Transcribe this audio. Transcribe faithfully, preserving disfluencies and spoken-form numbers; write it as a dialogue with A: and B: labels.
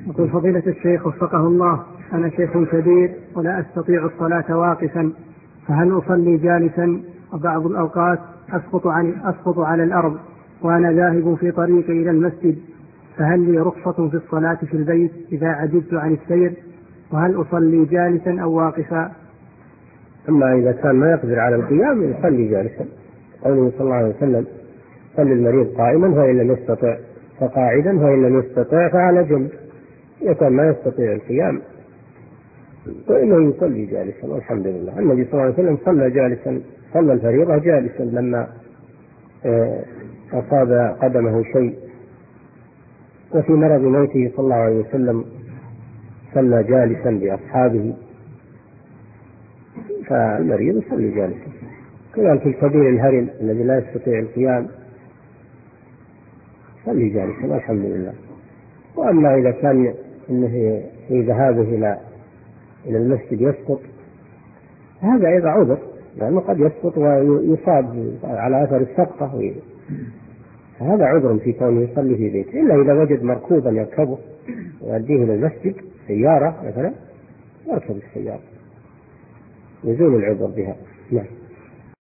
A: يقول فضيلة الشيخ وفقه الله، أنا شيخ كبير ولا أستطيع الصلاة واقفا، فهل أصلي جالسا؟ وبعض الأوقات أسقط, عن أسقط على الأرض وأنا ذاهب في طريقي إلى المسجد، فهل لي رخصة في الصلاة في البيت إذا عجزت عن السير؟ وهل أصلي جالسا أو واقفا؟
B: أما إذا كان ما يقدر على القيام يصلي جالسا، قوله صلى الله عليه وسلم صلي المريض قائما وإن لم يستطع فقاعدا وإن لم يستطع فعلى جنب. إذا كان ما يستطيع القيام فإنه يصلي جالسا والحمد لله. النبي صلى الله عليه وسلم صلى جالسا، صلى الفريضة جالسا لما أصاب قدمه شيء، وفي مرض موته صلى الله عليه وسلم صلى جالسا بأصحابه، فالمريض يصلي جالسا. كذلك الكبير الهرم الذي لا يستطيع القيام يصلي جالسا والحمد لله. وأما إذا كان إنه في ذهابه إلى إلى المسجد يسقط، هذا أيضا عذر، لأنه قد يسقط ويصاب على أثر السقطة، هذا عذر في كونه يصلي في بيته، إلا إذا وجد مركوبا يركبه ويؤديه إلى المسجد، سيارة مثلا يركب السيارة يزول العذر بها. نعم.